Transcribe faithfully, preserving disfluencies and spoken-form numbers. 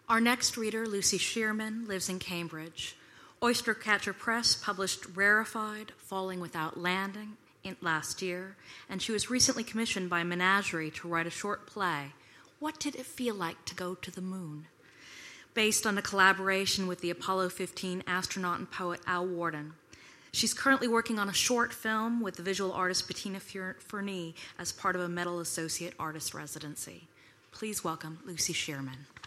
Our next reader, Lucy Shearman, lives in Cambridge. Oystercatcher Press published Rarefied, Falling Without Landing in last year, and she was recently commissioned by Menagerie to write a short play, What Did It Feel Like to Go to the Moon?, based on a collaboration with the Apollo fifteen astronaut and poet Al Worden. She's currently working on a short film with the visual artist Bettina Fernie as part of a Metal Associate Artist residency. Please welcome Lucy Shearman.